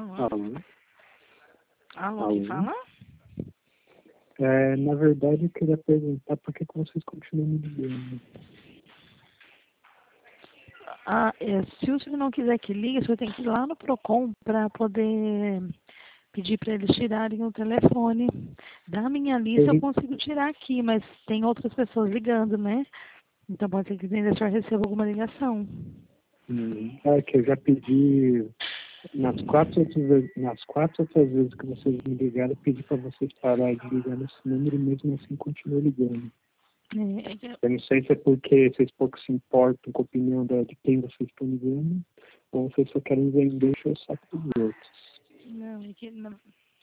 Alô? Alô? Alô, Alô? quem fala? Na verdade, eu queria perguntar por que vocês continuam me ligando. Se o senhor não quiser que ligue, o senhor tem que ir lá no Procon para poder pedir para eles tirarem o telefone. Da minha lista eu consigo tirar aqui, mas tem outras pessoas ligando, né? Então pode ser que ainda o senhor receba alguma ligação. É que eu já pedi nas quatro outras vezes que vocês me ligaram, eu pedi para vocês pararem de ligar nesse número e mesmo assim continuam ligando. Eu não sei se é porque vocês pouco se importam com a opinião de quem vocês estão ligando, ou vocês só querem vender e encher o saco dos outros. Não, é que